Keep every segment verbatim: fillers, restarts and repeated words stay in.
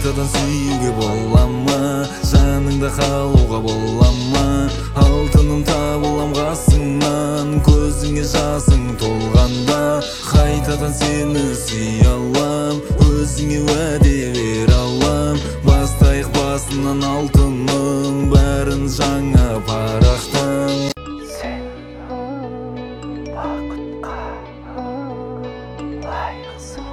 Қайтадан сүйуге бола ма, жаныңда қалуға бола ма? Алтыным табылам қасыңнан, көзіңе жасың толғанда. Қайтадан сені сүйе алам, өзіңе уәде бере алам. Бастайық басынан алтыным, бәрін жаңа парақтан. Сен бақытқа лайықсың.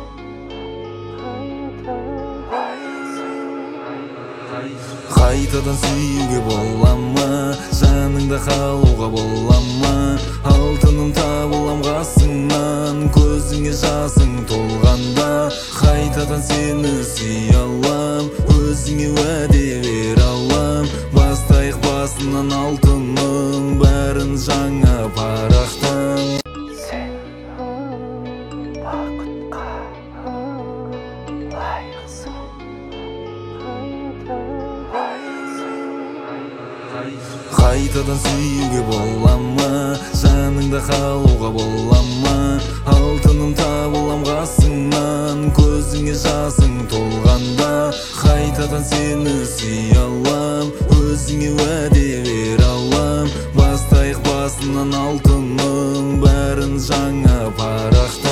Қайтадан сүйуге бола ма, жаныңда қалуға бола ма? Алтыным табылам қасыңнан, көзіңе жасың толғанда. Қайтадан сені сүйе алам, өзіңе уәде бере алам. Бастайық басынан алтыным, бәрін жаңа парақтан. Сен бақытқа лайықсың. Қайтадан сүйуге бола ма, жаныңда қалуға бола ма? Алтыным табылам қасыңнан, көзіңе жасың толғанда. Қайтадан сені сүйе алам, өзіңе уәде бере алам. Бастайық басынан алтыным, бәрін жаңа парақтан.